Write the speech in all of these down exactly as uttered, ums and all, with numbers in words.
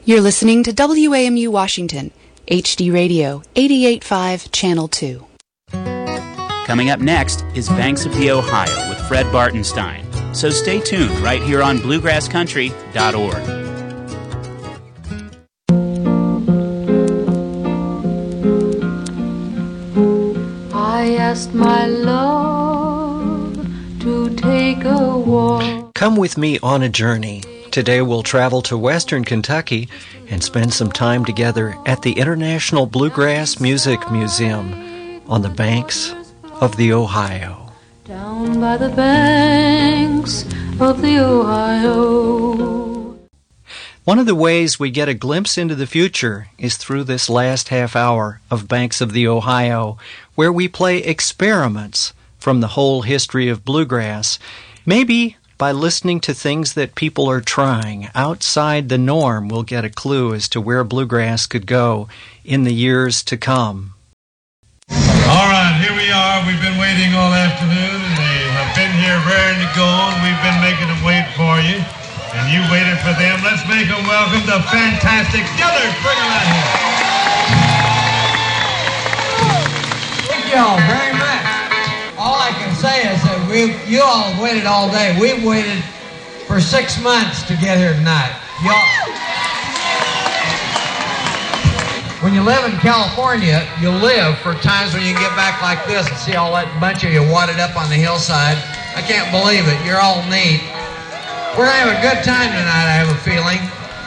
You're listening to W A M U Washington, H D Radio, eighty-eight point five, Channel two. Coming up next is Banks of the Ohio with Fred Bartenstein. So stay tuned right here on bluegrass country dot org. I asked my love to take a walk. Come with me on a journey. Today we'll travel to western Kentucky and spend some time together at the International Bluegrass Music Museum on the banks of the Ohio. Down by the banks of the Ohio. One of the ways we get a glimpse into the future is through this last half hour of Banks of the Ohio, where we play experiments from the whole history of bluegrass. Maybe by listening to things that people are trying outside the norm, we'll get a clue as to where bluegrass could go in the years to come. All right, here we are. We've been waiting all afternoon, and they have been here raring to go, and we've been making them wait for you, and you waited for them. Let's make them welcome the fantastic Dillards. Bring them out here. Thank you all very much. All I can say is that we, you all have waited all day. We've waited for six months to get here tonight. Y'all, when you live in California, you live for times when you get back like this and see all that bunch of you wadded up on the hillside. I can't believe it. You're all neat. We're going to have a good time tonight, I have a feeling.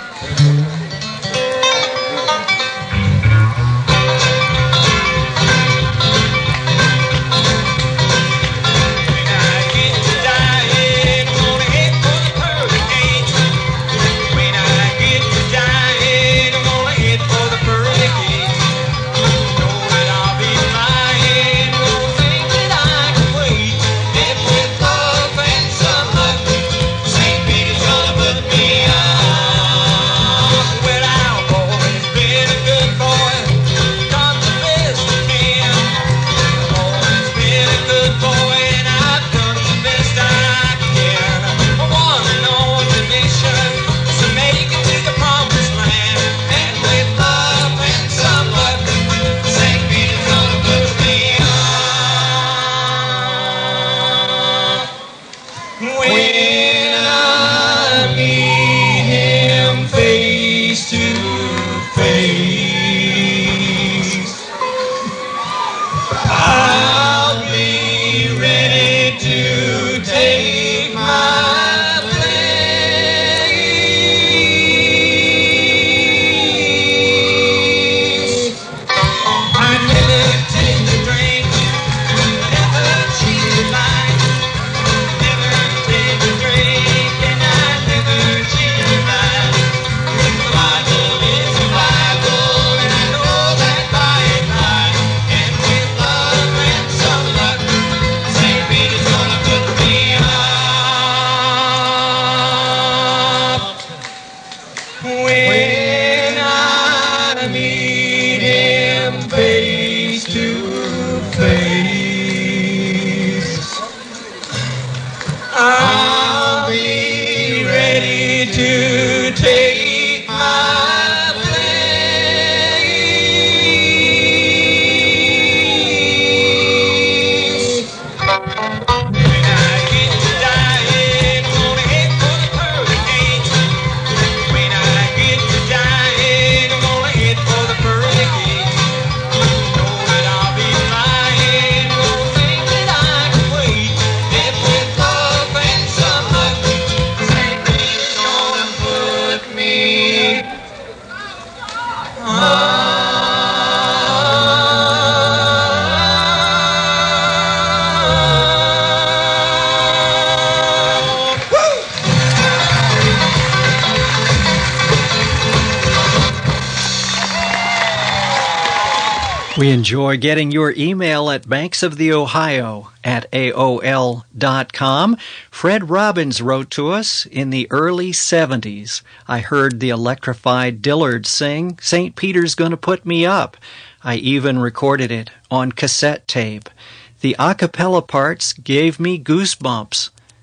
We enjoy getting your email at banksoftheohio at A O L dot com. Fred Robbins wrote to us in the early seventies. I heard the electrified Dillards sing, "Saint Peter's Gonna Put Me Up." I even recorded it on cassette tape. The a cappella parts gave me goosebumps.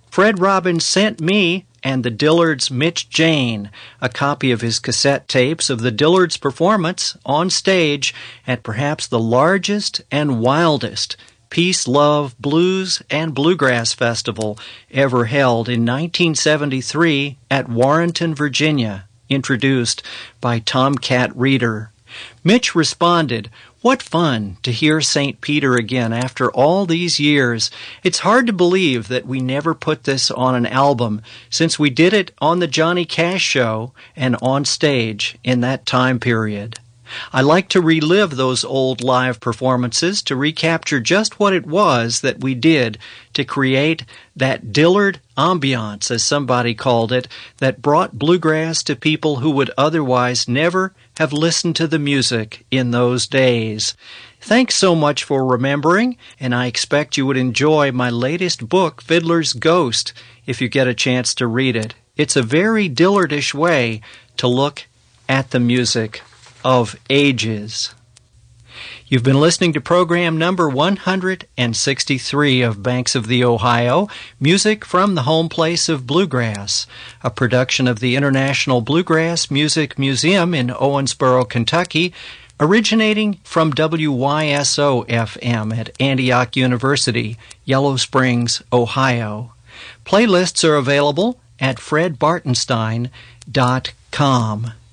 Fred Robbins sent me and the Dillards' Mitch Jane a copy of his cassette tapes of the Dillards' performance on stage at perhaps the largest and wildest peace, love, blues, and bluegrass festival ever held in nineteen seventy-three at Warrenton, Virginia, introduced by Tomcat Reeder. Mitch responded, "What fun to hear Saint Peter again after all these years. It's hard to believe that we never put this on an album, since we did it on the Johnny Cash show and on stage in that time period. I like to relive those old live performances to recapture just what it was that we did to create that Dillard ambiance, as somebody called it, that brought bluegrass to people who would otherwise never have listened to the music in those days." Thanks so much for remembering, and I expect you would enjoy my latest book, Fiddler's Ghost, if you get a chance to read it. It's a very Dillardish way to look at the music of ages. You've been listening to program number one hundred sixty-three of Banks of the Ohio, music from the home place of bluegrass, a production of the International Bluegrass Music Museum in Owensboro, Kentucky, originating from W Y S O F M at Antioch University, Yellow Springs, Ohio. Playlists are available at fred bartenstein dot com.